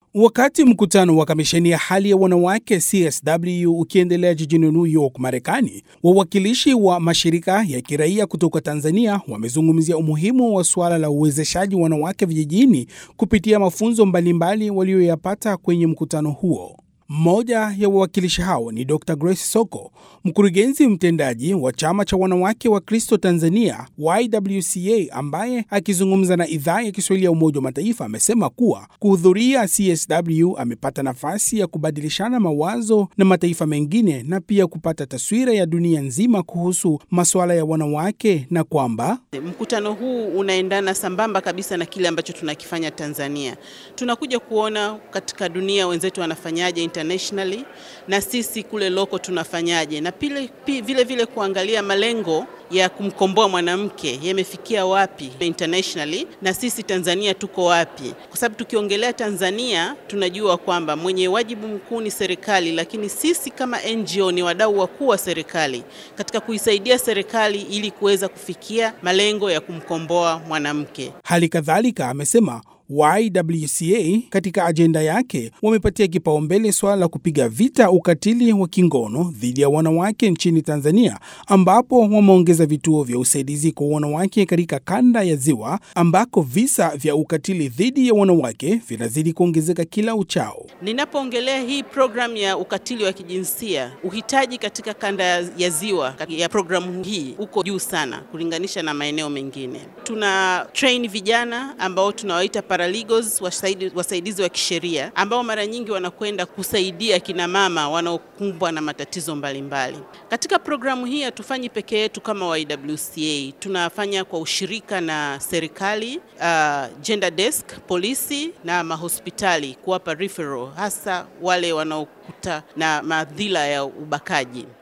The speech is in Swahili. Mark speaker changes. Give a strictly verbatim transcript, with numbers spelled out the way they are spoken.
Speaker 1: Wakati mkutano wa kamisheni ya hali ya wanawake C S W ukiendelea jijini New York, Marekani, wawakilishi wa mashirika ya kiraia kutoka Tanzania wamezungumzia umuhimu wa suala la uwezeshaji wanawake vijijini kupitia mafunzo mbalimbali walioyapata kwenye mkutano huo. Mmoja ya wawakilishi hao ni Doctor Grace Soko, mkurugenzi mtendaji wa chama cha wanawake wa Kristo Tanzania Y W C A, ambaye akizungumza na idhaa ya Kiswahili ya Umoja wa Mataifa amesema kuwa kuhudhuria C S W amepata nafasi ya kubadilishana mawazo na mataifa mengine na pia kupata taswira ya dunia nzima kuhusu masuala ya wanawake, na kwamba
Speaker 2: mkutano huu unaendana sambamba kabisa na kile ambacho tunakifanya Tanzania. Tunakuja kuona katika dunia wenzetu wanafanyaje internationally na sisi kule loko tunafanyaje, na pile, vile vile kuangalia malengo ya kumkomboa mwanamke yamefikia wapi internationally na sisi Tanzania tuko wapi. Kwa sababu tukiongelea Tanzania tunajua kwamba mwenye wajibu mkuu ni serikali, lakini sisi kama N G O ni wadau wakuu wa serikali katika kuisaidia serikali ili kuweza kufikia malengo ya kumkomboa mwanamke.
Speaker 1: Hali kadhalika amesema Y W C A katika ajenda yake wamepatia kipaumbele swala la kupiga vita ukatili wa kingono dhidi ya wanawake nchini Tanzania, ambapo wameongeza vituo vya usaidizi kwa wanawake katika kanda ya Ziwa, ambako visa vya ukatili dhidi ya wanawake vinazidi kuongezeka kila uchao.
Speaker 2: Ninapoongelea hii program ya ukatili wa kijinsia, uhitaji katika kanda ya Ziwa ya programu hii uko juu sana kulinganisha na maeneo mengine. Tuna train vijana ambao tunawaita paralegals, wasaidizi wa kisheria, ambao mara nyingi wanakwenda kusaidia kina mama wanaokumbwa na matatizo mbalimbali. Katika programu hii hatufanyi peke yetu kama Y W C A, tunafanya kwa ushirika na serikali, uh, gender desk, polisi na mahospitali kuwapa referral, hasa wale wanaokuta na madhila ya ubakaji.